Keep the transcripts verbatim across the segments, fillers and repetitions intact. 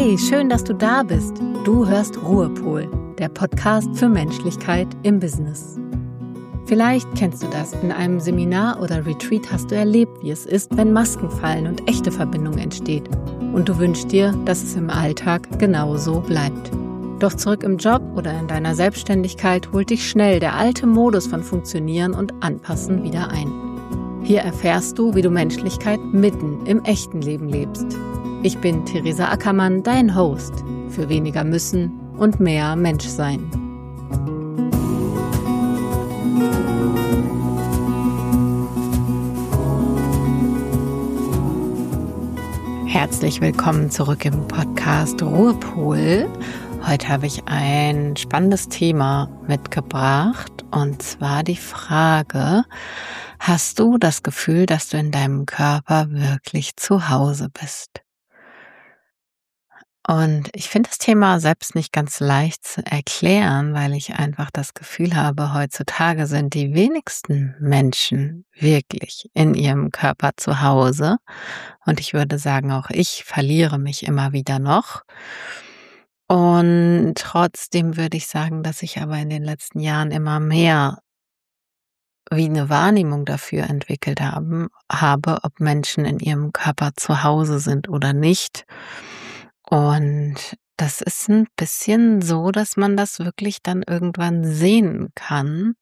Hey, schön, dass du da bist. Du hörst Ruhepol, der Podcast für Menschlichkeit im Business. Vielleicht kennst du das. In einem Seminar oder Retreat hast du erlebt, wie es ist, wenn Masken fallen und echte Verbindung entsteht. Und du wünschst dir, dass es im Alltag genauso bleibt. Doch zurück im Job oder in deiner Selbstständigkeit holt dich schnell der alte Modus von Funktionieren und Anpassen wieder ein. Hier erfährst du, wie du Menschlichkeit mitten im echten Leben lebst. Ich bin Theresa Ackermann, dein Host für weniger müssen und mehr Menschsein. Herzlich willkommen zurück im Podcast Ruhepol. Heute habe ich ein spannendes Thema mitgebracht und zwar die Frage: Hast du das Gefühl, dass du in deinem Körper wirklich zu Hause bist? Und ich finde das Thema selbst nicht ganz leicht zu erklären, weil ich einfach das Gefühl habe, heutzutage sind die wenigsten Menschen wirklich in ihrem Körper zu Hause. Und ich würde sagen, auch ich verliere mich immer wieder noch. Und trotzdem würde ich sagen, dass ich aber in den letzten Jahren immer mehr wie eine Wahrnehmung dafür entwickelt haben, habe, ob Menschen in ihrem Körper zu Hause sind oder nicht. Und das ist ein bisschen so, dass man das wirklich dann irgendwann sehen kann.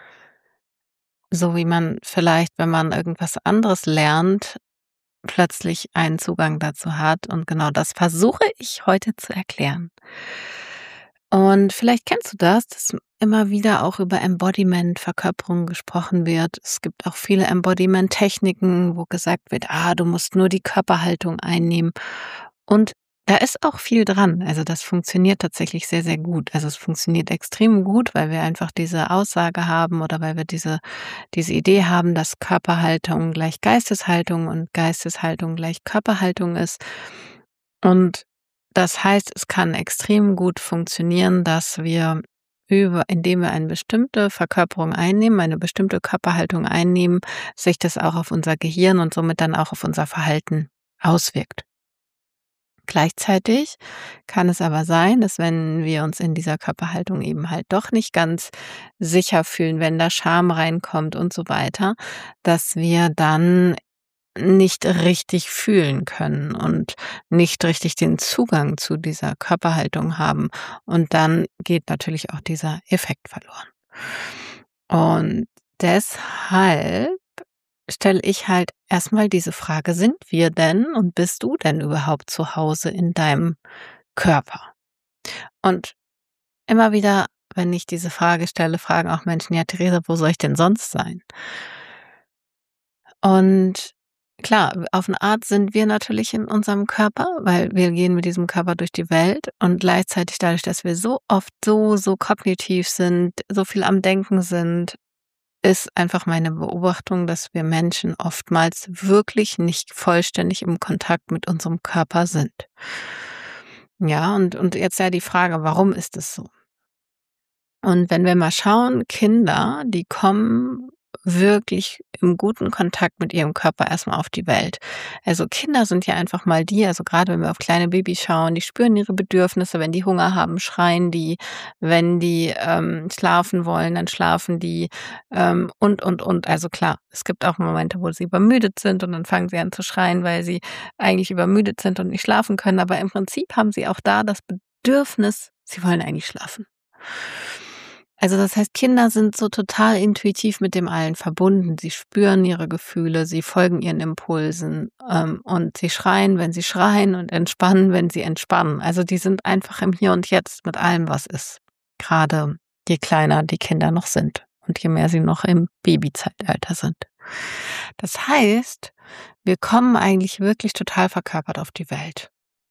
So wie man vielleicht, wenn man irgendwas anderes lernt, plötzlich einen Zugang dazu hat. Und genau das versuche ich heute zu erklären. Und vielleicht kennst du das, dass immer wieder auch über Embodiment, Verkörperung gesprochen wird. Es gibt auch viele Embodiment-Techniken, wo gesagt wird, ah, du musst nur die Körperhaltung einnehmen. Und da ist auch viel dran. Also das funktioniert tatsächlich sehr, sehr gut. Also es funktioniert extrem gut, weil wir einfach diese Aussage haben oder weil wir diese, diese Idee haben, dass Körperhaltung gleich Geisteshaltung und Geisteshaltung gleich Körperhaltung ist. Und das heißt, es kann extrem gut funktionieren, dass wir über, indem wir eine bestimmte Verkörperung einnehmen, eine bestimmte Körperhaltung einnehmen, sich das auch auf unser Gehirn und somit dann auch auf unser Verhalten auswirkt. Gleichzeitig kann es aber sein, dass wenn wir uns in dieser Körperhaltung eben halt doch nicht ganz sicher fühlen, wenn da Scham reinkommt und so weiter, dass wir dann nicht richtig fühlen können und nicht richtig den Zugang zu dieser Körperhaltung haben. Und dann geht natürlich auch dieser Effekt verloren. Und deshalb stelle ich halt erstmal diese Frage: Sind wir denn und bist du denn überhaupt zu Hause in deinem Körper? Und immer wieder, wenn ich diese Frage stelle, fragen auch Menschen: Ja, Theresa, wo soll ich denn sonst sein? Und klar, auf eine Art sind wir natürlich in unserem Körper, weil wir gehen mit diesem Körper durch die Welt und gleichzeitig dadurch, dass wir so oft so, so kognitiv sind, so viel am Denken sind, ist einfach meine Beobachtung, dass wir Menschen oftmals wirklich nicht vollständig im Kontakt mit unserem Körper sind. Ja, und, und jetzt ja die Frage, warum ist es so? Und wenn wir mal schauen, Kinder, die kommen wirklich im guten Kontakt mit ihrem Körper erstmal auf die Welt. Also Kinder sind ja einfach mal die, also gerade wenn wir auf kleine Babys schauen, die spüren ihre Bedürfnisse, wenn die Hunger haben, schreien die, wenn die ähm, schlafen wollen, dann schlafen die ähm, und, und, und. Also klar, es gibt auch Momente, wo sie übermüdet sind und dann fangen sie an zu schreien, weil sie eigentlich übermüdet sind und nicht schlafen können. Aber im Prinzip haben sie auch da das Bedürfnis, sie wollen eigentlich schlafen. Also das heißt, Kinder sind so total intuitiv mit dem Allen verbunden. Sie spüren ihre Gefühle, sie folgen ihren Impulsen ähm, und sie schreien, wenn sie schreien und entspannen, wenn sie entspannen. Also die sind einfach im Hier und Jetzt mit allem, was ist. Gerade je kleiner die Kinder noch sind und je mehr sie noch im Babyzeitalter sind. Das heißt, wir kommen eigentlich wirklich total verkörpert auf die Welt.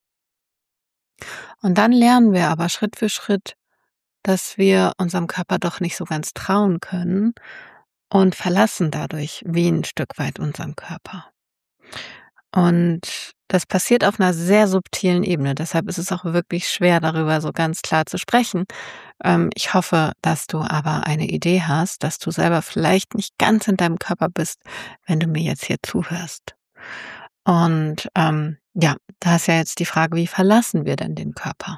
Und dann lernen wir aber Schritt für Schritt, dass wir unserem Körper doch nicht so ganz trauen können und verlassen dadurch wie ein Stück weit unseren Körper. Und das passiert auf einer sehr subtilen Ebene. Deshalb ist es auch wirklich schwer, darüber so ganz klar zu sprechen. Ähm, ich hoffe, dass du aber eine Idee hast, dass du selber vielleicht nicht ganz in deinem Körper bist, wenn du mir jetzt hier zuhörst. Und, ähm, ja, da ist ja jetzt die Frage, wie verlassen wir denn den Körper?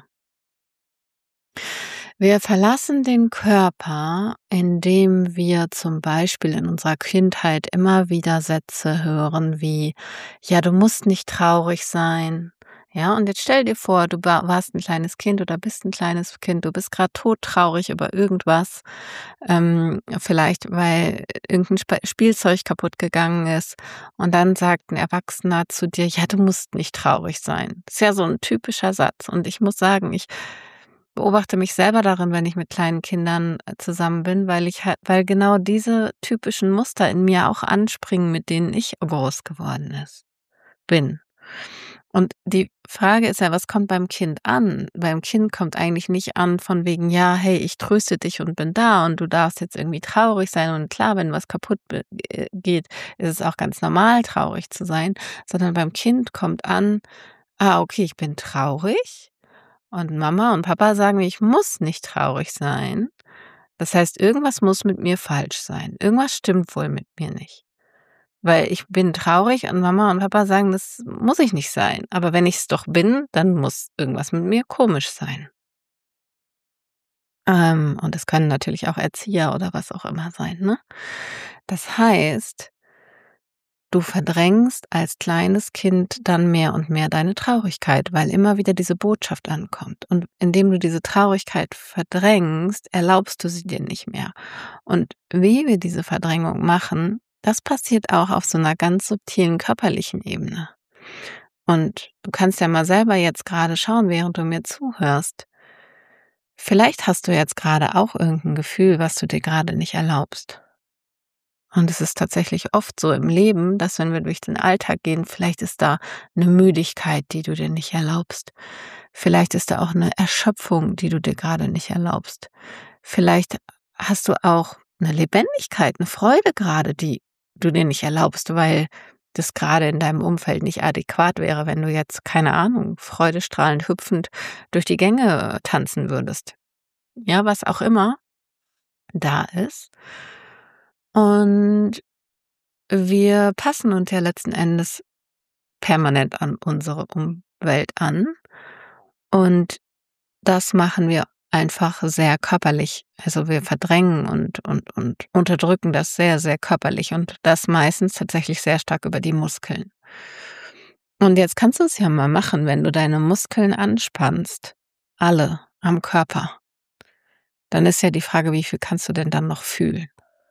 Wir verlassen den Körper, indem wir zum Beispiel in unserer Kindheit immer wieder Sätze hören wie: „Ja, du musst nicht traurig sein.“ Ja, und jetzt stell dir vor, du wa warst 'n kleines Kind oder bist 'n kleines Kind. Du bist grad todtraurig über irgendwas, ähm, vielleicht weil irgend 'n Spe Spielzeug kaputt gegangen ist. Und dann sagt 'n Erwachsener zu dir: „Ja, du musst nicht traurig sein.“ Ist ja so 'n typischer Satz. Und ich muss sagen, ich beobachte mich selber darin, wenn ich mit kleinen Kindern, äh, zusammen bin, weil ich halt weil genau diese typischen Muster in mir auch anspringen, mit denen ich groß geworden ist bin. Und die Frage ist ja, was kommt beim Kind an? Beim Kind kommt eigentlich nicht an von wegen: „Ja, hey, ich tröste dich und bin da und du darfst jetzt irgendwie traurig sein.“ Und klar, wenn was kaputt be äh, geht, ist es auch ganz normal, traurig zu sein, sondern beim Kind kommt an: „Ah, okay, ich bin traurig und Mama und Papa sagen mir, ich muss nicht traurig sein. Das heißt, irgendwas muss mit mir falsch sein. Irgendwas stimmt wohl mit mir nicht. Weil ich bin traurig und Mama und Papa sagen, das muss ich nicht sein. Aber wenn ich's doch bin, dann muss irgendwas mit mir komisch sein.“ Ähm, und es können natürlich auch Erzieher oder was auch immer sein, ne? Das heißt du verdrängst als kleines Kind dann mehr und mehr deine Traurigkeit, weil immer wieder diese Botschaft ankommt. Und indem du diese Traurigkeit verdrängst, erlaubst du sie dir nicht mehr. Und wie wir diese Verdrängung machen, das passiert auch auf so 'ner ganz subtilen körperlichen Ebene. Und du kannst ja mal selber jetzt grade schauen, während du mir zuhörst. Vielleicht hast du jetzt grade auch irgend 'n Gefühl, was du dir grade nicht erlaubst. Und es ist tatsächlich oft so im Leben, dass wenn wir durch den Alltag gehen, vielleicht ist da 'ne Müdigkeit, die du dir nicht erlaubst. Vielleicht ist da auch 'ne Erschöpfung, die du dir grade nicht erlaubst. Vielleicht hast du auch 'ne Lebendigkeit, 'ne Freude grade, die du dir nicht erlaubst, weil das grade in deinem Umfeld nicht adäquat wäre, wenn du jetzt, keine Ahnung, freudestrahlend hüpfend durch die Gänge tanzen würdest. Ja, was auch immer da ist. Und wir passen uns ja letzten Endes permanent an unsere Umwelt an. Und das machen wir einfach sehr körperlich. Also, wir verdrängen und und und unterdrücken das sehr, sehr körperlich und das meistens tatsächlich sehr stark über die Muskeln. Und jetzt kannst du's ja mal machen, wenn du deine Muskeln anspannst, alle am Körper. Dann ist ja die Frage, wie viel kannst du denn dann noch fühlen?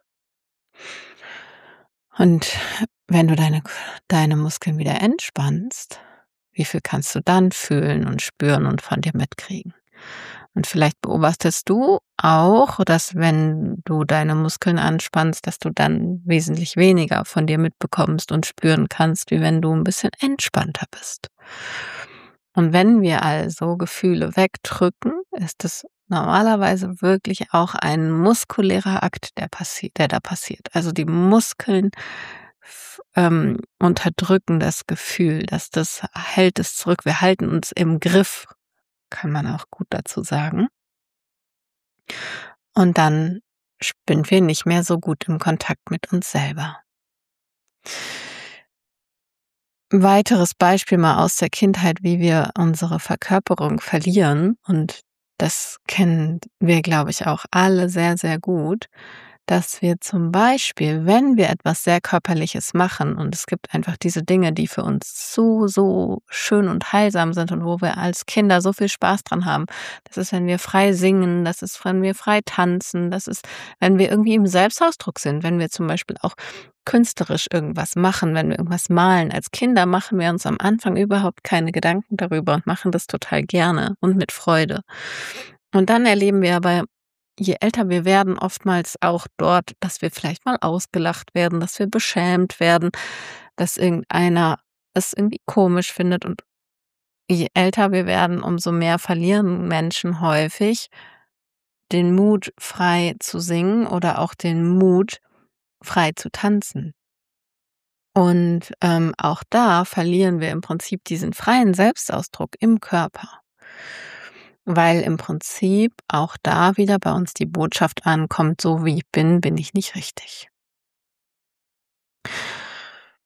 Und wenn du deine K deine Muskeln wieder entspannst, wie viel kannst du dann fühlen und spüren und von dir mitkriegen? Und vielleicht beobachtest du auch, dass wenn du deine Muskeln anspannst, dass du dann wesentlich weniger von dir mitbekommst und spüren kannst, wie wenn du 'n bisschen entspannter bist. Und wenn wir also Gefühle wegdrücken, ist es normalerweise wirklich auch ein muskulärer Akt, der passi der da passiert. Also, die Muskeln f ähm, unterdrücken das Gefühl, dass das hält es zurück. Wir halten uns im Griff, kann man auch gut dazu sagen. Und dann sind wir nicht mehr so gut im Kontakt mit uns selber. Weiteres Beispiel mal aus der Kindheit, wie wir unsere Verkörperung verlieren und das kennen wir, glaube ich, auch alle sehr, sehr gut, dass wir zum Beispiel, wenn wir etwas sehr Körperliches machen und es gibt einfach diese Dinge, die für uns so, so schön und heilsam sind und wo wir als Kinder so viel Spaß dran haben. Das ist, wenn wir frei singen, das ist, wenn wir frei tanzen, das ist, wenn wir irgendwie im Selbstausdruck sind, wenn wir zum Beispiel auch künstlerisch irgendwas machen, wenn wir irgendwas malen. Als Kinder machen wir uns am Anfang überhaupt keine Gedanken darüber und machen das total gerne und mit Freude. Und dann erleben wir aber, je älter wir werden, oftmals auch dort, dass wir vielleicht mal ausgelacht werden, dass wir beschämt werden, dass irgendeiner es irgendwie komisch findet und je älter wir werden, umso mehr verlieren Menschen häufig den Mut, frei zu singen oder auch den Mut, frei zu tanzen. Und, ähm, auch da verlieren wir im Prinzip diesen freien Selbstausdruck im Körper. Weil im Prinzip auch da wieder bei uns die Botschaft ankommt: „So wie ich bin, bin ich nicht richtig.“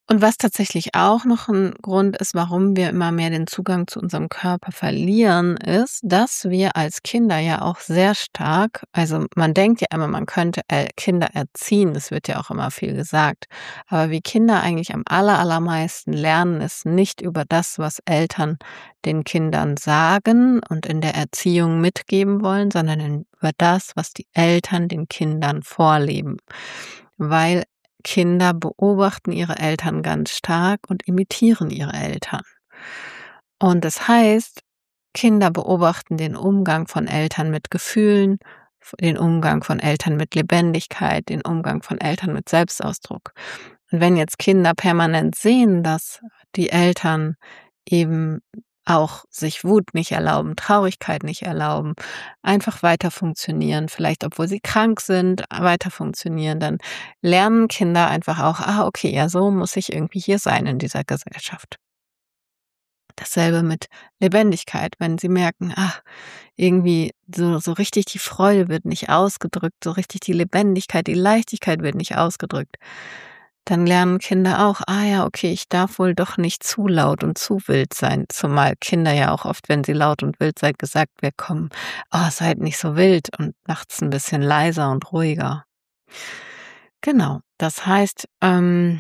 Und was tatsächlich auch noch 'n Grund ist, warum wir immer mehr den Zugang zu unserem Körper verlieren, ist, dass wir als Kinder ja auch sehr stark also, man denkt ja immer, man könnte, äh, Kinder erziehen, das wird ja auch immer viel gesagt. Aber wie Kinder eigentlich am aller allermeisten lernen, ist nicht über das, was Eltern den Kindern sagen und in der Erziehung mitgeben wollen, sondern in über das, was die Eltern den Kindern vorleben. Weil Kinder beobachten ihre Eltern ganz stark und imitieren ihre Eltern. Und das heißt, Kinder beobachten den Umgang von Eltern mit Gefühlen, f den Umgang von Eltern mit Lebendigkeit, den Umgang von Eltern mit Selbstausdruck. Und wenn jetzt Kinder permanent sehen, dass die Eltern eben auch sich Wut nicht erlauben, Traurigkeit nicht erlauben, einfach weiter funktionieren, vielleicht obwohl sie krank sind, weiter funktionieren, dann lernen Kinder einfach auch: „Ah, okay, ja, so muss ich irgendwie hier sein in dieser Gesellschaft.“ Dasselbe mit Lebendigkeit, wenn sie merken, ach, irgendwie so so richtig die Freude wird nicht ausgedrückt, so richtig die Lebendigkeit, die Leichtigkeit wird nicht ausgedrückt, dann lernen Kinder auch: „Ah ja, okay, ich darf wohl doch nicht zu laut und zu wild sein.“ Zumal Kinder ja auch oft, wenn sie laut und wild seid, gesagt bekommen: „Oh, seid nicht so wild und macht's 'n bisschen leiser und ruhiger.“ Genau, das heißt, ähm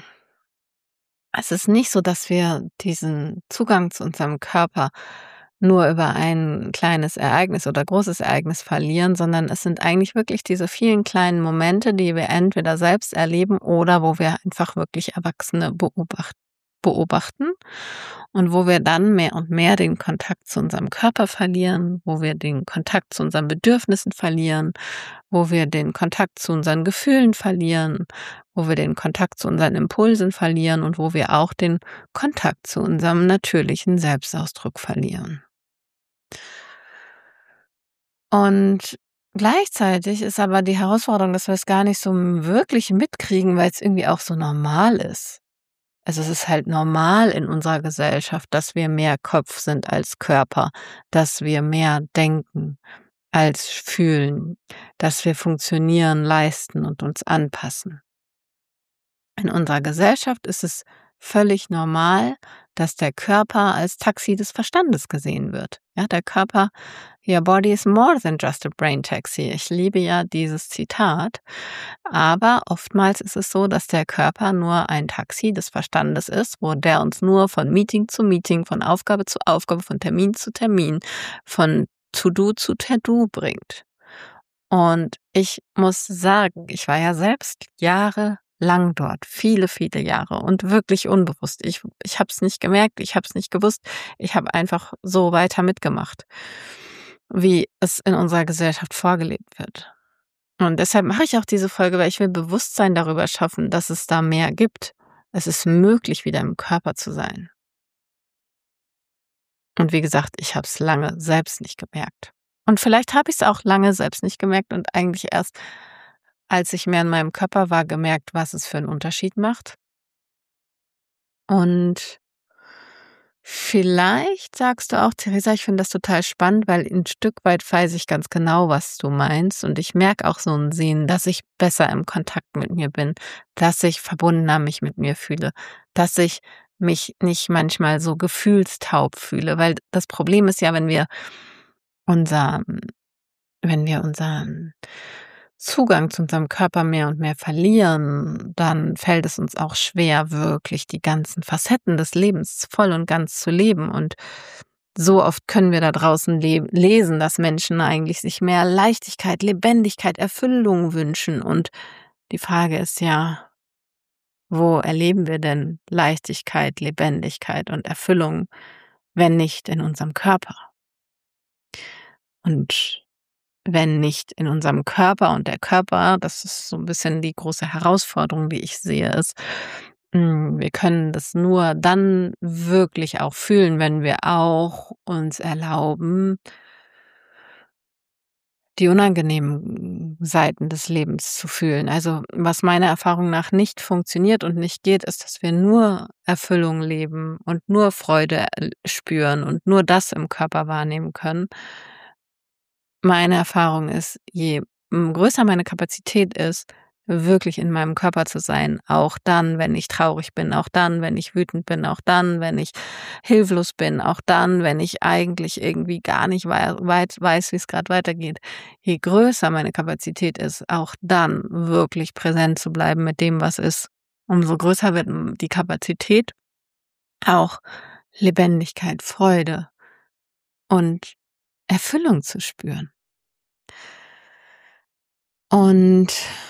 es ist nicht so, dass wir diesen Zugang zu unserem Körper nur über ein kleines Ereignis oder großes Ereignis verlieren, sondern es sind eigentlich wirklich diese vielen kleinen Momente, die wir entweder selbst erleben oder wo wir einfach wirklich Erwachsene beobacht beobachten und wo wir dann mehr und mehr den Kontakt zu unserem Körper verlieren, wo wir den Kontakt zu unseren Bedürfnissen verlieren, wo wir den Kontakt zu unseren Gefühlen verlieren, wo wir den Kontakt zu unseren Impulsen verlieren und wo wir auch den Kontakt zu unserem natürlichen Selbstausdruck verlieren. Und gleichzeitig ist aber die Herausforderung, dass wir es gar nicht so wirklich mitkriegen, weil es irgendwie auch so normal ist. Also, es ist halt normal in unserer Gesellschaft, dass wir mehr Kopf sind als Körper, dass wir mehr denken als fühlen, dass wir funktionieren, leisten und uns anpassen. In unserer Gesellschaft ist es völlig normal, dass der Körper als Taxi des Verstandes gesehen wird. Ja, der Körper, your body is more than just a brain taxi. Ich liebe ja dieses Zitat, aber oftmals ist es so, dass der Körper nur ein Taxi des Verstandes ist, wo der uns nur von Meeting zu Meeting, von Aufgabe zu Aufgabe, von Termin zu Termin, von To-do zu To-do bringt. Und ich muss sagen, ich war ja selbst jahrelang dort, viele, viele Jahre und wirklich unbewusst. Ich ich habe es nicht gemerkt, ich habe es nicht gewusst. Ich habe einfach so weiter mitgemacht, wie es in unserer Gesellschaft vorgelebt wird. Und deshalb mache ich auch diese Folge, weil ich will Bewusstsein darüber schaffen, dass es da mehr gibt. Es ist möglich, wieder im Körper zu sein. Und wie gesagt, ich habe es lange selbst nicht gemerkt. Und vielleicht habe ich es auch lange selbst nicht gemerkt und eigentlich erst, als ich mehr in meinem Körper war, gemerkt, was es für 'n Unterschied macht. Und vielleicht sagst du auch: „Theresa, ich finde das total spannend, weil 'n Stück weit weiß ich ganz genau, was du meinst und ich merke auch so 'n Sehen, dass ich besser im Kontakt mit mir bin, dass ich verbundener mich mit mir fühle, dass ich mich nicht manchmal so gefühlstaub fühle.“ Weil das Problem ist ja, wenn wir unser wenn wir unseren Zugang zu unserem Körper mehr und mehr verlieren, dann fällt es uns auch schwer, wirklich die ganzen Facetten des Lebens voll und ganz zu leben. Und so oft können wir da draußen le lesen, dass Menschen eigentlich sich mehr Leichtigkeit, Lebendigkeit, Erfüllung wünschen. Und die Frage ist ja, wo erleben wir denn Leichtigkeit, Lebendigkeit und Erfüllung, wenn nicht in unserem Körper? Und wenn nicht in unserem Körper und der Körper, das ist so 'n bisschen die große Herausforderung, die ich sehe, ist, hm, wir können das nur dann wirklich auch fühlen, wenn wir auch uns erlauben die unangenehmen Seiten des Lebens zu fühlen. Also, was meiner Erfahrung nach nicht funktioniert und nicht geht, ist, dass wir nur Erfüllung leben und nur Freude l spüren und nur das im Körper wahrnehmen können. Meine Erfahrung ist, je, hm, größer meine Kapazität ist, wirklich in meinem Körper zu sein, auch dann, wenn ich traurig bin, auch dann, wenn ich wütend bin, auch dann, wenn ich hilflos bin, auch dann, wenn ich eigentlich irgendwie gar nicht wei weit weiß, wie es gerade weitergeht. Je größer meine Kapazität ist, auch dann wirklich präsent zu bleiben mit dem, was ist, umso größer wird m die Kapazität, auch Lebendigkeit, Freude und Erfüllung zu spüren. Und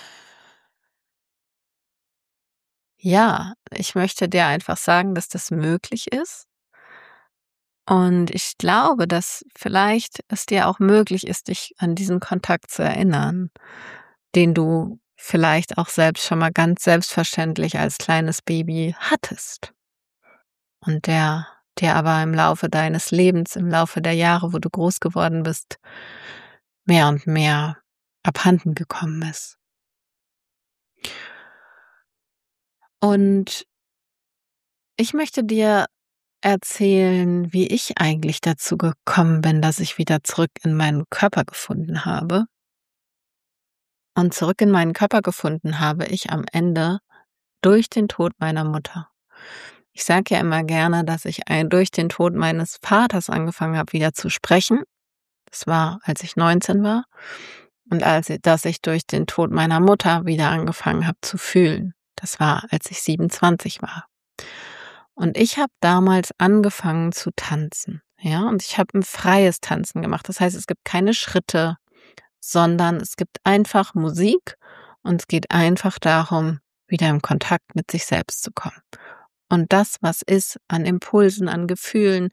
ja, ich möchte dir einfach sagen, dass das möglich ist. Und ich glaube, dass vielleicht es dir auch möglich ist, dich an diesen Kontakt zu erinnern, den du vielleicht auch selbst schon mal ganz selbstverständlich als kleines Baby hattest und der dir aber im Laufe deines Lebens, im Laufe der Jahre, wo du groß geworden bist, mehr und mehr abhanden gekommen ist. Und ich möchte dir erzählen, wie ich eigentlich dazu gekommen bin, dass ich wieder zurück in meinen Körper gefunden habe. Und zurück in meinen Körper gefunden habe ich am Ende durch den Tod meiner Mutter. Ich sage ja immer gerne, dass ich ein durch den Tod meines Vaters angefangen habe, wieder zu sprechen. Das war, als ich neunzehn war. Und als ich, dass ich durch den Tod meiner Mutter wieder angefangen habe zu fühlen. Das war, als ich siebenundzwanzig war. Und ich habe damals angefangen zu tanzen. Ja, und ich habe ein freies Tanzen gemacht. Das heißt, es gibt keine Schritte, sondern es gibt einfach Musik und es geht einfach darum, wieder im Kontakt mit sich selbst zu kommen. Und das, was ist an Impulsen, an Gefühlen,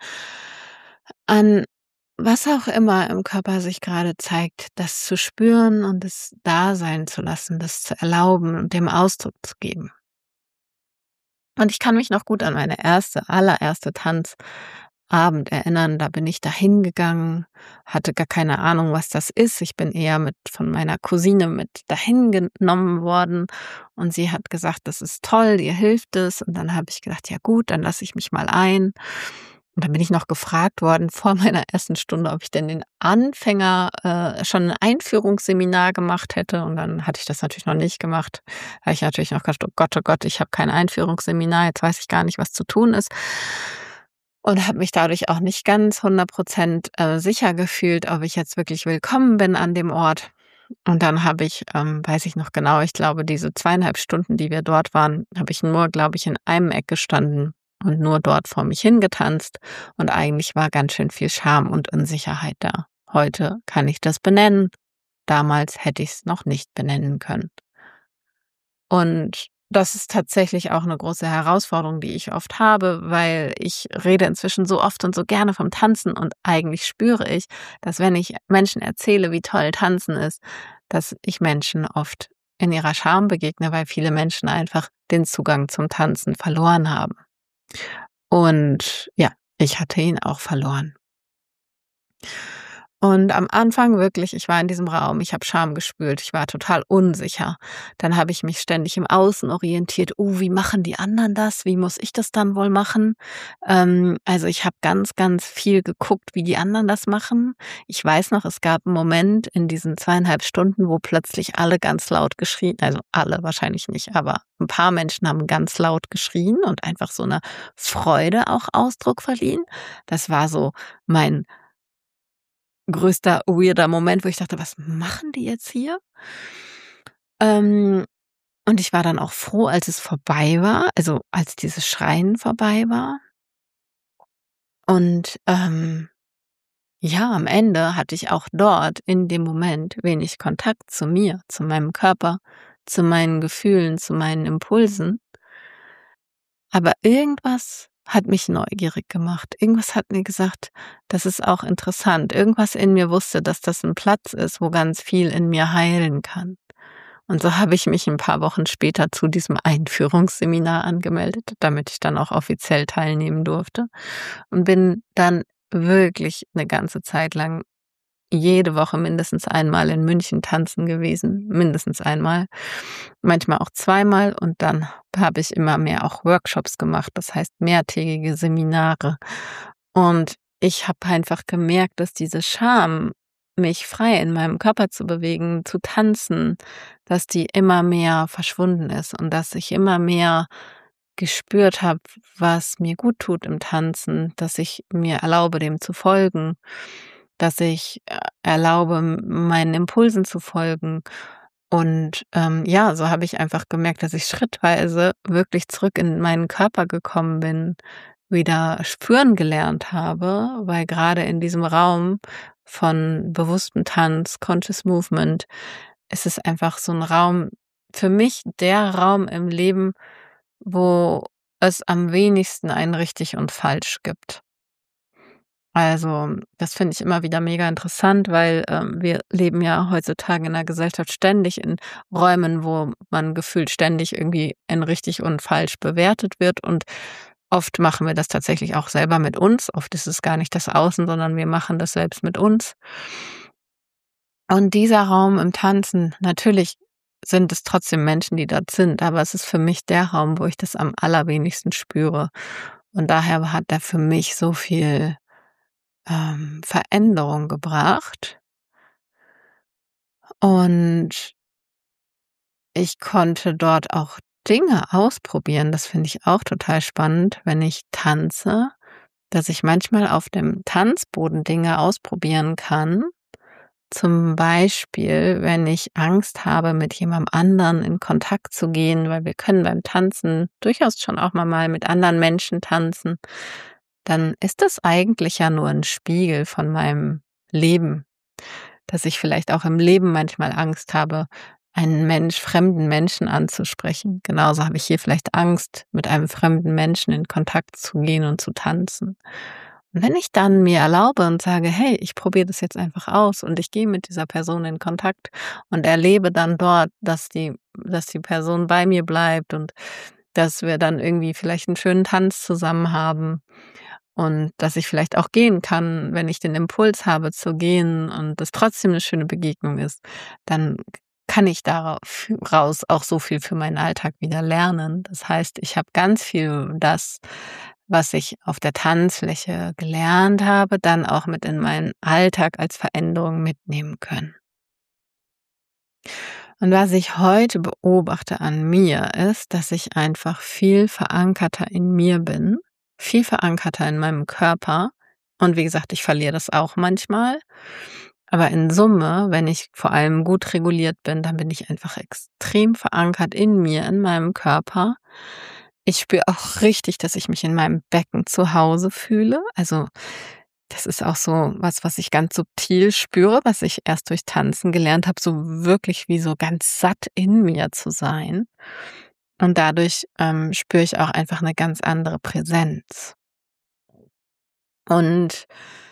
an was auch immer im Körper sich gerade zeigt, das zu spüren und es da sein zu lassen, das zu erlauben und dem Ausdruck zu geben. Und ich kann mich noch gut an meine erste, allererste Tanzabend erinnern. Da bin ich da hingegangen, hatte gar keine Ahnung, was das ist. Ich bin eher mit von meiner Cousine mit dahin genommen worden und sie hat gesagt, das ist toll, ihr hilft es. Und dann habe ich gedacht, ja gut, dann lasse ich mich mal ein. Und dann bin ich noch gefragt worden vor meiner ersten Stunde, ob ich denn den Anfänger äh, schon ein Einführungsseminar gemacht hätte. Und dann hatte ich das natürlich noch nicht gemacht. Da habe ich natürlich noch gedacht, oh Gott, oh Gott, ich habe kein Einführungsseminar, jetzt weiß ich gar nicht, was zu tun ist. Und habe mich dadurch auch nicht ganz hundert Prozent äh, sicher gefühlt, ob ich jetzt wirklich willkommen bin an dem Ort. Und dann habe ich, ähm, weiß ich noch genau, ich glaube, diese zweieinhalb Stunden, die wir dort waren, habe ich nur, glaube ich, in einem Eck gestanden und nur dort vor mich hingetanzt. Und eigentlich war ganz schön viel Scham und Unsicherheit da. Heute kann ich das benennen. Damals hätte ich es noch nicht benennen können. Und das ist tatsächlich auch eine große Herausforderung, die ich oft habe, weil ich rede inzwischen so oft und so gerne vom Tanzen und eigentlich spüre ich, dass wenn ich Menschen erzähle, wie toll Tanzen ist, dass ich Menschen oft in ihrer Scham begegne, weil viele Menschen einfach den Zugang zum Tanzen verloren haben. Und ja, ich hatte ihn auch verloren. Und am Anfang wirklich, ich war in diesem Raum, ich habe Scham gespürt, ich war total unsicher. Dann habe ich mich ständig im Außen orientiert. Oh, wie machen die anderen das? Wie muss ich das dann wohl machen? Ähm, also ich habe ganz, ganz viel geguckt, wie die anderen das machen. Ich weiß noch, es gab einen Moment in diesen zweieinhalb Stunden, wo plötzlich alle ganz laut geschrien, also alle wahrscheinlich nicht, aber ein paar Menschen haben ganz laut geschrien und einfach so eine Freude auch Ausdruck verliehen. Das war so mein größter weirder Moment, wo ich dachte: „Was machen die jetzt hier?“ Ähm, und ich war dann auch froh, als es vorbei war, also, als dieses Schreien vorbei war. Und, ähm, ja, am Ende hatte ich auch dort in dem Moment wenig Kontakt zu mir, zu meinem Körper, zu meinen Gefühlen, zu meinen Impulsen. Aber irgendwas hat mich neugierig gemacht. Irgendwas hat mir gesagt, das ist auch interessant. Irgendwas in mir wusste, dass das ein Platz ist, wo ganz viel in mir heilen kann. Und so habe ich mich ein paar Wochen später zu diesem Einführungsseminar angemeldet, damit ich dann auch offiziell teilnehmen durfte und bin dann wirklich eine ganze Zeit lang jede Woche mindestens einmal in München tanzen gewesen, mindestens einmal, manchmal auch zweimal und dann habe ich immer mehr auch Workshops gemacht, das heißt mehrtägige Seminare. Und ich habe einfach gemerkt, dass diese Scham mich frei in meinem Körper zu bewegen, zu tanzen, dass die immer mehr verschwunden ist und dass ich immer mehr gespürt habe, was mir gut tut im Tanzen, dass ich mir erlaube, dem zu folgen, dass ich, äh, erlaube, m meinen Impulsen zu folgen. Und, ähm, ja, so habe ich einfach gemerkt, dass ich schrittweise wirklich zurück in meinen Körper gekommen bin, wieder spüren gelernt habe, weil gerade in diesem Raum von bewusstem Tanz, Conscious Movement, ist es einfach so ein Raum für mich der Raum im Leben, wo es am wenigsten ein richtig und falsch gibt. Also, das finde ich immer wieder mega interessant, weil, ähm, wir leben ja heutzutage in 'ner Gesellschaft ständig in Räumen, wo man gefühlt ständig irgendwie in richtig und falsch bewertet wird, und oft machen wir das tatsächlich auch selber mit uns. Oft ist es gar nicht das Außen, sondern wir machen das selbst mit uns. Und dieser Raum im Tanzen, natürlich sind es trotzdem Menschen, die dort sind, aber es ist für mich der Raum, wo ich das am allerwenigsten spüre. Und daher hat er für mich so viel ähm, Veränderung gebracht, und ich konnte dort auch Dinge ausprobieren. Das finde ich auch total spannend, wenn ich tanze, dass ich manchmal auf dem Tanzboden Dinge ausprobieren kann. Zum Beispiel, wenn ich Angst habe, mit jemandem anderen in Kontakt zu gehen, weil wir können beim Tanzen durchaus schon auch mal mal mit anderen Menschen tanzen, dann ist das eigentlich ja nur ein Spiegel von meinem Leben, dass ich vielleicht auch im Leben manchmal Angst habe, einen Mensch fremden Menschen anzusprechen. Genauso habe ich hier vielleicht Angst, mit einem fremden Menschen in Kontakt zu gehen und zu tanzen. Und wenn ich dann mir erlaube und sage: „Hey, ich probiere das jetzt einfach aus und ich gehe mit dieser Person in Kontakt und erlebe dann dort, dass die dass die Person bei mir bleibt und dass wir dann irgendwie vielleicht einen schönen Tanz zusammen haben und dass ich vielleicht auch gehen kann, wenn ich den Impuls habe zu gehen und das trotzdem eine schöne Begegnung ist, dann kann ich darauf raus auch so viel für meinen Alltag wieder lernen. Das heißt, ich habe ganz viel das, was ich auf der Tanzfläche gelernt habe, dann auch mit in meinen Alltag als Veränderung mitnehmen können. Und was ich heute beobachte an mir, ist, dass ich einfach viel verankerter in mir bin, viel verankerter in meinem Körper. Und wie gesagt, ich verliere das auch manchmal. Aber in Summe, wenn ich vor allem gut reguliert bin, dann bin ich einfach extrem verankert in mir, in meinem Körper. Ich spüre auch richtig, dass ich mich in meinem Becken zu Hause fühle. Also das ist auch so was, was ich ganz subtil spüre, was ich erst durch Tanzen gelernt habe, so wirklich wie so ganz satt in mir zu sein. Und dadurch ähm, spüre ich auch einfach eine ganz andere Präsenz. Und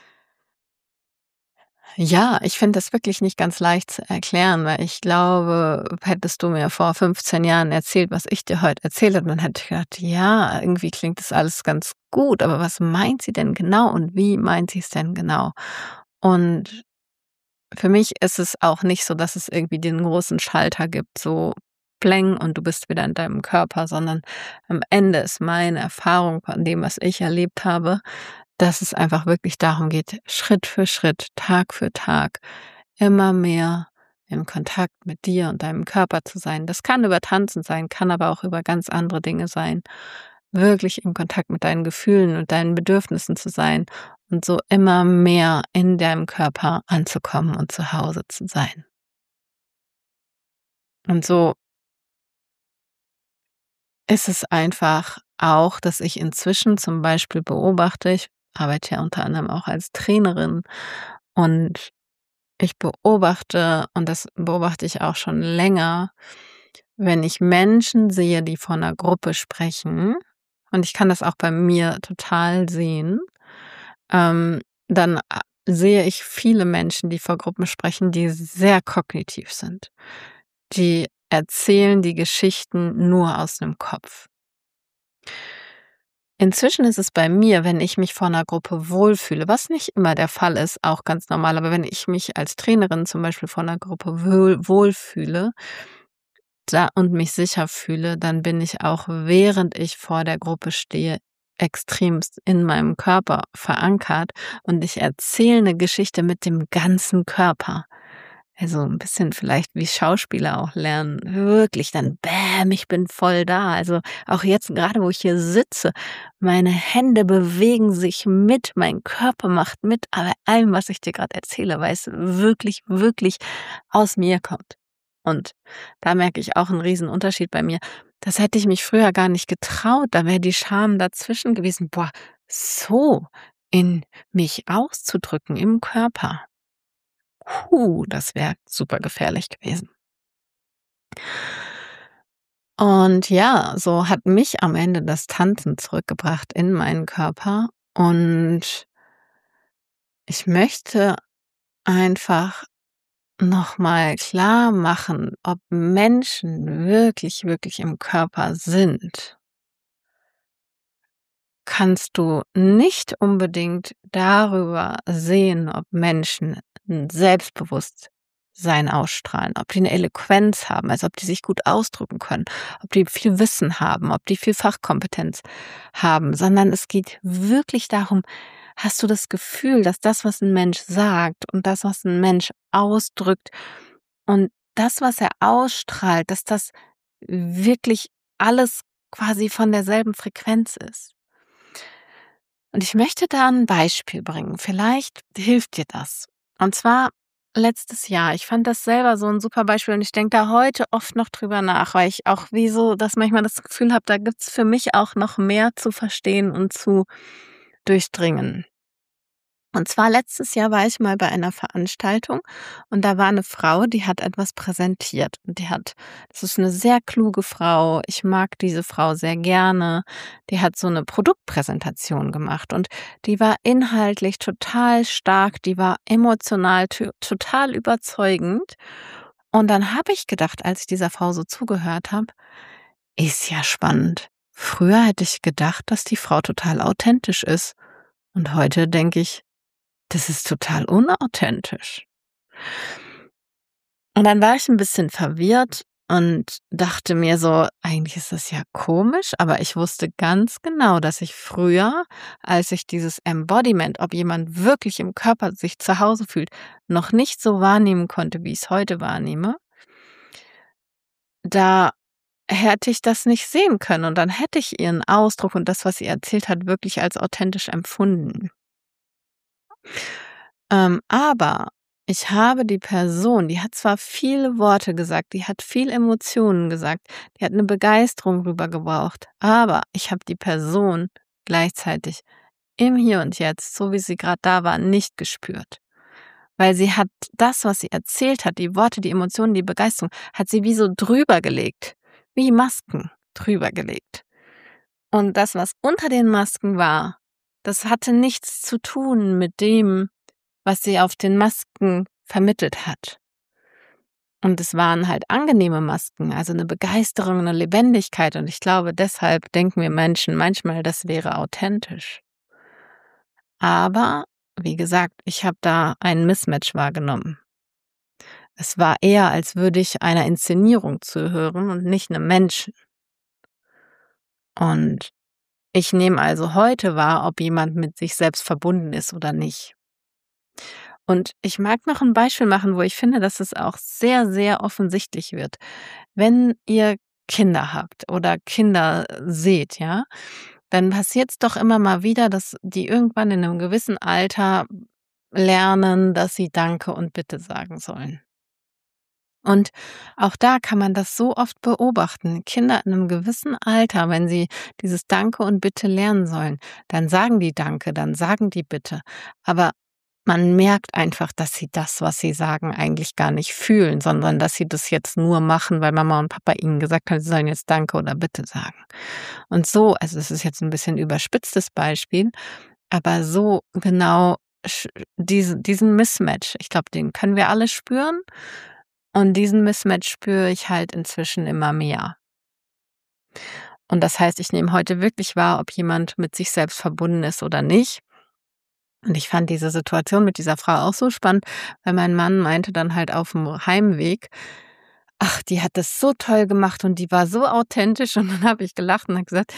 ja, ich finde das wirklich nicht ganz leicht zu erklären, weil ich glaube, hättest du mir vor fünfzehn Jahren erzählt, was ich dir heute erzähle, dann hätte ich gedacht, ja, irgendwie klingt das alles ganz gut, aber was meint sie denn genau und wie meint sie es denn genau? Und für mich ist es auch nicht so, dass es irgendwie den großen Schalter gibt, so Pläng und du bist wieder in deinem Körper, sondern am Ende ist meine Erfahrung von dem, was ich erlebt habe, dass es einfach wirklich darum geht, Schritt für Schritt, Tag für Tag immer mehr im Kontakt mit dir und deinem Körper zu sein. Das kann über Tanzen sein, kann aber auch über ganz andere Dinge sein. Wirklich im Kontakt mit deinen Gefühlen und deinen Bedürfnissen zu sein und so immer mehr in deinem Körper anzukommen und zu Hause zu sein. Und so ist es einfach auch, dass ich inzwischen zum Beispiel beobachte, ich arbeite ja unter anderem auch als Trainerin, und ich beobachte, und das beobachte ich auch schon länger, wenn ich Menschen sehe, die vor einer Gruppe sprechen, und ich kann das auch bei mir total sehen, ähm, dann a sehe ich viele Menschen, die vor Gruppen sprechen, die sehr kognitiv sind. Die erzählen die Geschichten nur aus dem Kopf. Inzwischen ist es bei mir, wenn ich mich vor einer Gruppe wohlfühle, was nicht immer der Fall ist, auch ganz normal, aber wenn ich mich als Trainerin zum Beispiel vor einer Gruppe wohl wohlfühle, da und mich sicher fühle, dann bin ich auch, während ich vor der Gruppe stehe, extremst in meinem Körper verankert und ich erzähle 'ne Geschichte mit dem ganzen Körper. Also 'n bisschen vielleicht wie Schauspieler auch lernen. Wirklich dann bäm, ich bin voll da. Also, auch jetzt grade, wo ich hier sitze, meine Hände bewegen sich mit, mein Körper macht mit bei allem, was ich dir grad erzähle, weil es wirklich, wirklich aus mir kommt. Und da merke ich auch 'n Riesenunterschied bei mir. Das hätte ich mich früher gar nicht getraut, da wäre die Scham dazwischen gewesen. Boah, so in mich auszudrücken im Körper. Puh, das wäre super gefährlich gewesen. Und ja, so hat mich am Ende das Tanzen zurückgebracht in meinen Körper und ich möchte einfach noch mal klarmachen, ob Menschen wirklich, wirklich im Körper sind kannst du nicht unbedingt darüber sehen, ob Menschen 'n Selbstbewusstsein ausstrahlen, ob die 'ne Eloquenz haben, also ob die sich gut ausdrücken können, ob die viel Wissen haben, ob die viel Fachkompetenz haben, sondern es geht wirklich darum: Hast du das Gefühl, dass das, was 'n Mensch sagt und das, was 'n Mensch ausdrückt und das, was er ausstrahlt, dass das wirklich alles quasi von derselben Frequenz ist? Und ich möchte da 'n Beispiel bringen. Vielleicht hilft dir das. Und zwar letztes Jahr. Ich fand das selber so 'n super Beispiel und ich denke da heute oft noch drüber nach, weil ich auch wie so das manchmal das Gefühl habe, da gibt's für mich auch noch mehr zu verstehen und zu durchdringen. Und zwar letztes Jahr war ich mal bei einer Veranstaltung und da war 'ne Frau, die hat etwas präsentiert und die hat das ist 'ne sehr kluge Frau. Ich mag diese Frau sehr gerne. Die hat so 'ne Produktpräsentation gemacht und die war inhaltlich total stark, die war emotional to total überzeugend. Und dann habe ich gedacht, als ich dieser Frau so zugehört habe: „Ist ja spannend. Früher hätte ich gedacht, dass die Frau total authentisch ist. Und heute denke ich, das ist total unauthentisch.“ Und dann war ich 'n bisschen verwirrt und dachte mir so: „Eigentlich ist das ja komisch“, aber ich wusste ganz genau, dass ich früher, als ich dieses Embodiment, ob jemand wirklich im Körper sich zu Hause fühlt, noch nicht so wahrnehmen konnte, wie ich's heute wahrnehme da hätte ich das nicht sehen können und dann hätte ich ihren Ausdruck und das, was sie erzählt hat, wirklich als authentisch empfunden. Ähm, aber ich habe die Person die hat zwar viele Worte gesagt, die hat viel Emotionen gesagt, die hat 'ne Begeisterung rübergebracht, aber ich habe die Person gleichzeitig im Hier und Jetzt, so wie sie grad da war, nicht gespürt. Weil sie hat das, was sie erzählt hat, die Worte, die Emotionen, die Begeisterung, hat sie wie so drüber gelegt, wie Masken drüber gelegt. Und das, was unter den Masken war, das hatte nichts zu tun mit dem, was sie auf den Masken vermittelt hat. Und es waren halt angenehme Masken, also 'ne Begeisterung, 'ne Lebendigkeit und ich glaube, deshalb denken wir Menschen manchmal, das wäre authentisch. Aber wie gesagt, ich habe da ein Mismatch wahrgenommen. Es war eher, als würde ich einer Inszenierung zuhören und nicht 'nem Menschen. Und ich nehme also heute wahr, ob jemand mit sich selbst verbunden ist oder nicht. Und ich mag noch 'n Beispiel machen, wo ich finde, dass es auch sehr, sehr offensichtlich wird. Wenn ihr Kinder habt oder Kinder seht, ja, dann passiert's doch immer mal wieder, dass die irgendwann in 'nem gewissen Alter lernen, dass sie Danke und Bitte sagen sollen. Und auch da kann man das so oft beobachten. Kinder in 'nem gewissen Alter, wenn sie dieses Danke und Bitte lernen sollen, dann sagen die Danke, dann sagen die Bitte. Aber man merkt einfach, dass sie das, was sie sagen, eigentlich gar nicht fühlen, sondern dass sie das jetzt nur machen, weil Mama und Papa ihnen gesagt haben, sie sollen jetzt Danke oder Bitte sagen. Und so also, das ist jetzt 'n bisschen überspitztes Beispiel, aber so genau sch diese diesen Mismatch, ich glaube, den können wir alle spüren und diesen Mismatch spüre ich halt inzwischen immer mehr. Und das heißt, ich nehme heute wirklich wahr, ob jemand mit sich selbst verbunden ist oder nicht. Und ich fand diese Situation mit dieser Frau auch so spannend, weil mein Mann meinte dann halt auf'm Heimweg: „Ach, die hat das so toll gemacht und die war so authentisch.“ Und dann habe ich gelacht und habe gesagt: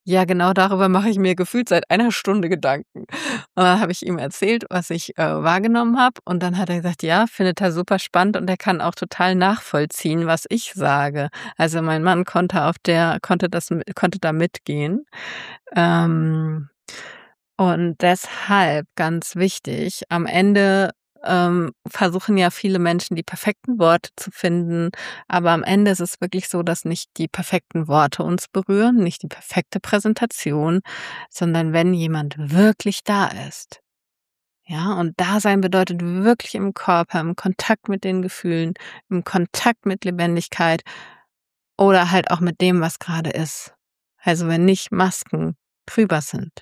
Ja, genau darüber mache ich mir gefühlt seit einer Stunde Gedanken. Und dann habe ich ihm erzählt, was ich, äh, wahrgenommen habe und dann hat er gesagt, ja, findet er super spannend und er kann auch total nachvollziehen, was ich sage. Also, mein Mann konnte auf der konnte das m konnte da mitgehen. Ähm, und deshalb ganz wichtig, am Ende, ähm, versuchen ja viele Menschen, die perfekten Worte zu finden, aber am Ende ist es wirklich so, dass nicht die perfekten Worte uns berühren, nicht die perfekte Präsentation, sondern wenn jemand wirklich da ist. Ja, und Dasein bedeutet wirklich im Körper, im Kontakt mit den Gefühlen, im Kontakt mit Lebendigkeit oder halt auch mit dem, was gerade ist. Also, wenn nicht Masken drüber sind.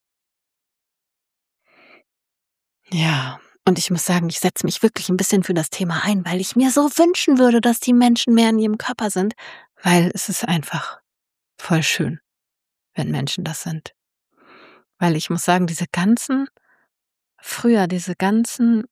Ja, und ich muss sagen, ich setze mich wirklich ein bisschen für das Thema ein, weil ich mir so wünschen würde, dass die Menschen mehr in ihrem Körper sind, weil es ist einfach voll schön, wenn Menschen das sind. Weil ich muss sagen, diese ganzen früher diese ganzen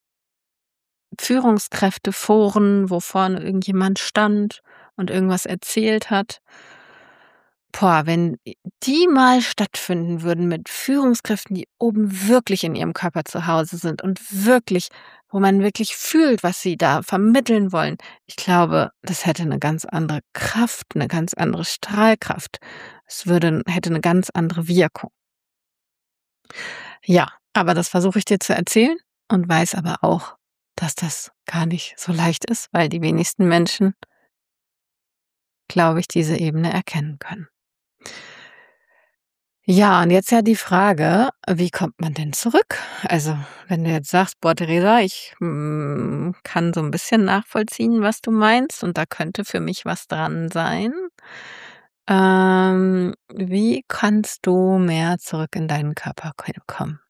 Führungskräfteforen, wo vorne irgendjemand stand und irgendwas erzählt hat. Boah, wenn die mal stattfinden würden mit Führungskräften, die oben wirklich in ihrem Körper zu Hause sind und wirklich wo man wirklich fühlt, was sie da vermitteln wollen. Ich glaube, das hätte 'ne ganz andere Kraft, 'ne ganz andere Strahlkraft. Es würde hätte 'ne ganz andere Wirkung. Ja, aber das versuche ich dir zu erzählen und weiß aber auch, dass das gar nicht so leicht ist, weil die wenigsten Menschen, glaube ich, diese Ebene erkennen können. Ja, und jetzt ja die Frage, wie kommt man denn zurück? Also, wenn du jetzt sagst: „Boah, Theresa, ich, hm, kann so 'n bisschen nachvollziehen, was du meinst und da könnte für mich was dran sein.“ Ähm, wie kannst du mehr zurück in deinen Körper k kommen?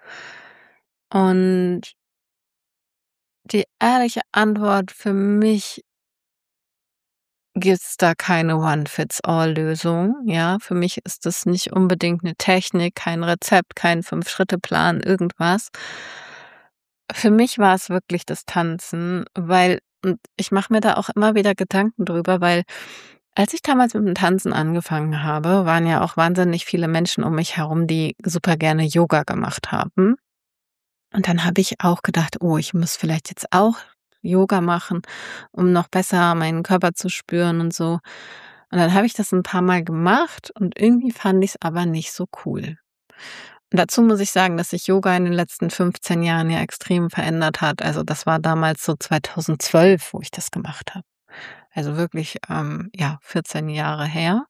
Und die ehrliche Antwort für mich gibt's da keine One-Fits-All-Lösung, ja? Für mich ist das nicht unbedingt 'ne Technik, kein Rezept, kein Fünf-Schritte-Plan, irgendwas. Für mich war es wirklich das Tanzen, weil und ich mache mir da auch immer wieder Gedanken drüber, weil als ich damals mit dem Tanzen angefangen habe, waren ja auch wahnsinnig viele Menschen um mich herum, die super gerne Yoga gemacht haben. Und dann habe ich auch gedacht: „Oh, ich muss vielleicht jetzt auch Yoga machen, um noch besser meinen Körper zu spüren und so.“ Und dann habe ich das 'n paarmal gemacht und irgendwie fand ich's aber nicht so cool. Und dazu muss ich sagen, dass sich Yoga in den letzten fünfzehn Jahren ja extrem verändert hat. Also, das war damals so zweitausendzwölf, wo ich das gemacht habe. Also, wirklich, ähm, ja, vierzehn Jahre her.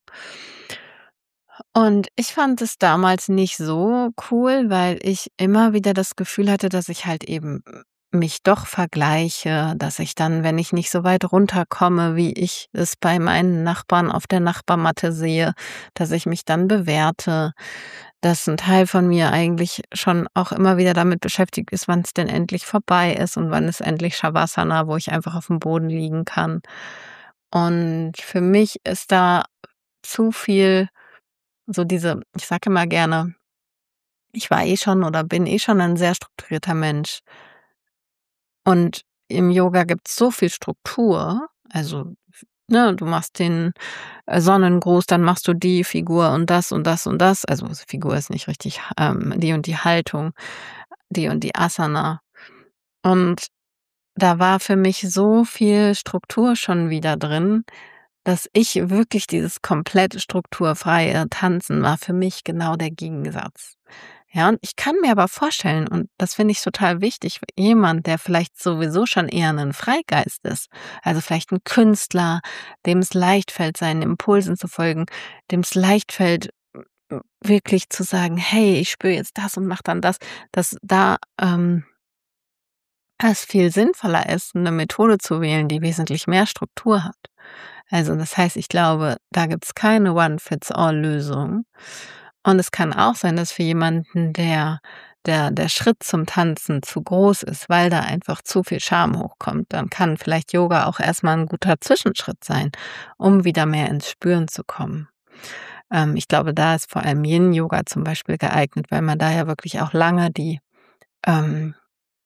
Und ich fand es damals nicht so cool, weil ich immer wieder das Gefühl hatte, dass ich halt eben mich doch vergleiche, dass ich dann, wenn ich nicht so weit runterkomme, wie ich es bei meinen Nachbarn auf der Nachbarmatte sehe, dass ich mich dann bewerte, dass 'n Teil von mir eigentlich schon auch immer wieder damit beschäftigt ist, wann's denn endlich vorbei ist und wann ist endlich Shavasana, wo ich einfach aufm Boden liegen kann. Und für mich ist da zu viel so diese ich sage immer gerne, ich war eh schon oder bin eh schon ein sehr strukturierter Mensch. Und im Yoga gibt's so viel Struktur, also, f ne, du machst den, äh, Sonnengruß, dann machst du die Figur und das und das und das. Also, Figur ist nicht richtig, ähm, die und die Haltung, die und die Asana. Und da war für mich so viel Struktur schon wieder drin, dass ich wirklich dieses komplett strukturfreie Tanzen war für mich genau der Gegensatz. Ja, und ich kann mir aber vorstellen, und das finde ich total wichtig, jemand, der vielleicht sowieso schon eher 'nen Freigeist ist, also vielleicht 'n Künstler, dem's leicht fällt, seinen Impulsen zu folgen, dem's leicht fällt, w wirklich zu sagen: „Hey, ich spüre jetzt das und mache dann das“, dass da, ähm es viel sinnvoller ist, 'ne Methode zu wählen, die wesentlich mehr Struktur hat. Also, das heißt, ich glaube, da gibt's keine One-Fits-All-Lösung. Und es kann auch sein, dass für jemanden, der der der Schritt zum Tanzen zu groß ist, weil da einfach zu viel Scham hochkommt, dann kann vielleicht Yoga auch erst mal 'n guter Zwischenschritt sein, um wieder mehr ins Spüren zu kommen. Ähm, ich glaube, da ist vor allem Yin-Yoga zum Beispiel geeignet, weil man da ja wirklich auch lange die, ähm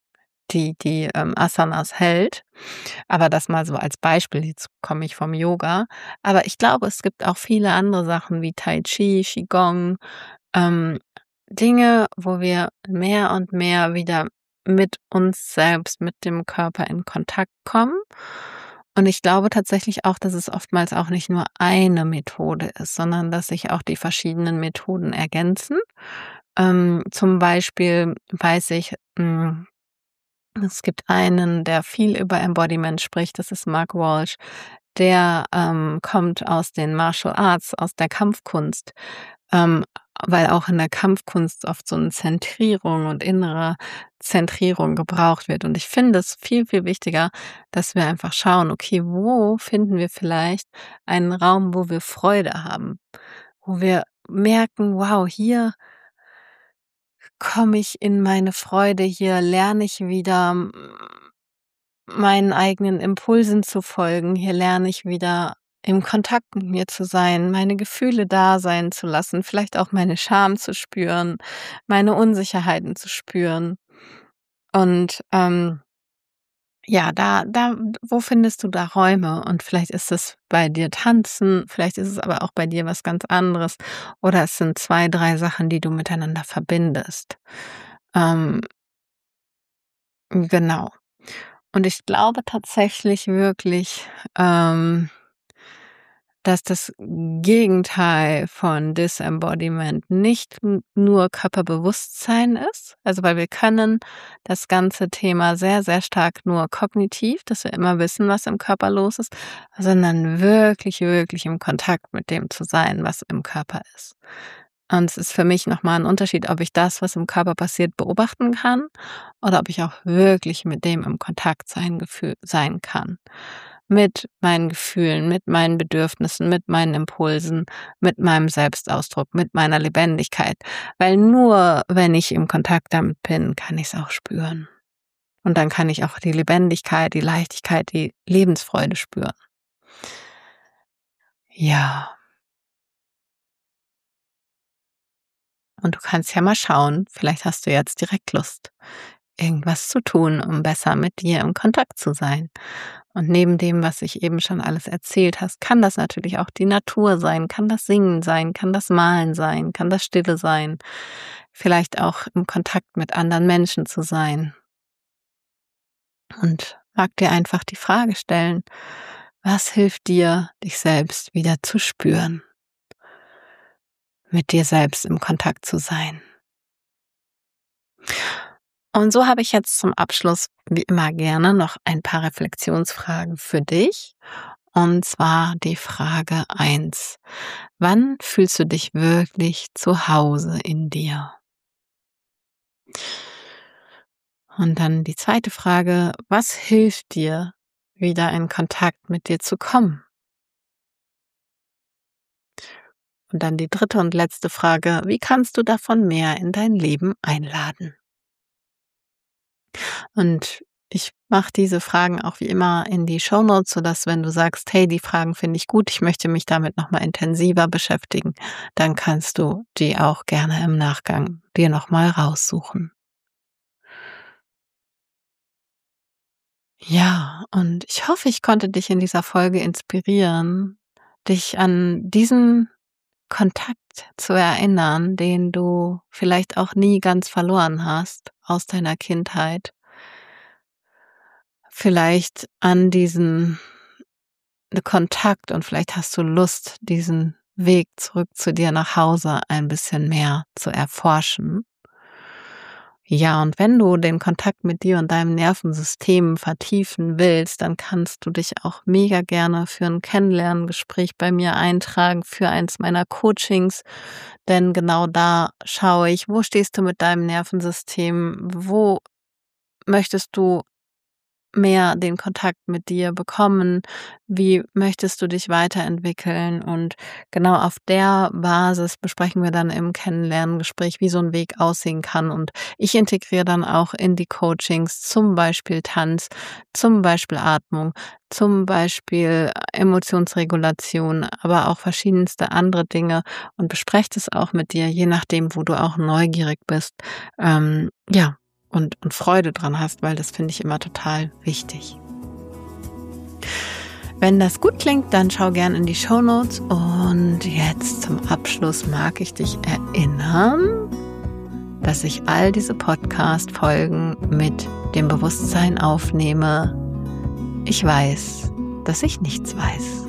die die, ähm, Asanas hält. Aber das mal so als Beispiel, jetzt komme ich vom Yoga. Aber ich glaube, es gibt auch viele andere Sachen wie Tai Chi, Qigong, ähm, Dinge, wo wir mehr und mehr wieder mit uns selbst, mit dem Körper in Kontakt kommen. Und ich glaube tatsächlich auch, dass es oftmals auch nicht nur eine Methode ist, sondern dass sich auch die verschiedenen Methoden ergänzen. Ähm, zum Beispiel weiß ich, hm, es gibt einen, der viel über Embodiment spricht, das ist Mark Walsh. Der, ähm, kommt aus den Martial Arts, aus der Kampfkunst, ähm, weil auch in der Kampfkunst oft so 'ne Zentrierung und innere Zentrierung gebraucht wird. Und ich finde es viel, viel wichtiger, dass wir einfach schauen: Okay, wo finden wir vielleicht einen Raum, wo wir Freude haben, wo wir merken: „Wow, hier komme ich in meine Freude, hier lerne ich wieder, hm, meinen eigenen Impulsen zu folgen. Hier lerne ich wieder im Kontakt mit mir zu sein, meine Gefühle da sein zu lassen, vielleicht auch meine Scham zu spüren, meine Unsicherheiten zu spüren.“ Und, ähm ja, da da wo findest du da Räume? Und vielleicht ist es bei dir Tanzen, vielleicht ist es aber auch bei dir was ganz anderes oder es sind zwei, drei Sachen, die du miteinander verbindest. Ähm Genau. Und ich glaube tatsächlich wirklich, ähm dass das Gegenteil von Disembodiment nicht n nur Körperbewusstsein ist. Also, weil wir können das ganze Thema sehr, sehr stark nur kognitiv, dass wir immer wissen, was im Körper los ist, sondern wirklich, wirklich im Kontakt mit dem zu sein, was im Körper ist. Und es ist für mich noch mal 'n Unterschied, ob ich das, was im Körper passiert, beobachten kann oder ob ich auch wirklich mit dem im Kontakt sein Gefühl sein kann. Mit meinen Gefühlen, mit meinen Bedürfnissen, mit meinen Impulsen, mit meinem Selbstausdruck, mit meiner Lebendigkeit. Weil nur wenn ich im Kontakt damit bin, kann ich's auch spüren. Und dann kann ich auch die Lebendigkeit, die Leichtigkeit, die Lebensfreude spüren. Ja. Und du kannst ja mal schauen, vielleicht hast du jetzt direkt Lust, irgendwas zu tun, um besser mit dir im Kontakt zu sein. Und neben dem, was ich eben schon alles erzählt hast, kann das natürlich auch die Natur sein, kann das Singen sein, kann das Malen sein, kann das Stille sein, vielleicht auch im Kontakt mit anderen Menschen zu sein. Und mag dir einfach die Frage stellen: Was hilft dir, dich selbst wieder zu spüren? Mit dir selbst im Kontakt zu sein. Und so habe ich jetzt zum Abschluss wie immer gerne noch ein paar Reflexionsfragen für dich. Und zwar die Frage eins: Wann fühlst du dich wirklich zu Hause in dir? Und dann die zweite Frage: Was hilft dir, wieder in Kontakt mit dir zu kommen? Und dann die dritte und letzte Frage: Wie kannst du davon mehr in dein Leben einladen? Und ich mache diese Fragen auch wie immer in die Shownotes, sodass, wenn du sagst: „Hey, die Fragen finde ich gut, ich möchte mich damit noch mal intensiver beschäftigen“, dann kannst du die auch gerne im Nachgang dir noch mal raussuchen. Ja, und ich hoffe, ich konnte dich in dieser Folge inspirieren, dich an diesen Kontakt zu erinnern, den du vielleicht auch nie ganz verloren hast aus deiner Kindheit. Vielleicht an diesen Kontakt und vielleicht hast du Lust, diesen Weg zurück zu dir nach Hause ein bisschen mehr zu erforschen. Ja, und wenn du den Kontakt mit dir und deinem Nervensystem vertiefen willst, dann kannst du dich auch mega gerne für 'n Kennenlerngespräch bei mir eintragen für eins meiner Coachings. Denn genau da schaue ich, wo stehst du mit deinem Nervensystem? Wo möchtest du mehr den Kontakt mit dir bekommen? Wie möchtest du dich weiterentwickeln? Und genau auf der Basis besprechen wir dann im Kennenlerngespräch, wie so 'n Weg aussehen kann. Und ich integriere dann auch in die Coachings zum Beispiel Tanz, zum Beispiel Atmung, zum Beispiel Emotionsregulation, aber auch verschiedenste andere Dinge und bespreche das auch mit dir, je nachdem, wo du auch neugierig bist. Ähm, ja. und, und Freude dran hast, weil das finde ich immer total wichtig. Wenn das gut klingt, dann schau gern in die Shownotes und jetzt zum Abschluss mag ich dich erinnern, dass ich all diese Podcast-Folgen mit dem Bewusstsein aufnehme: Ich weiß, dass ich nichts weiß.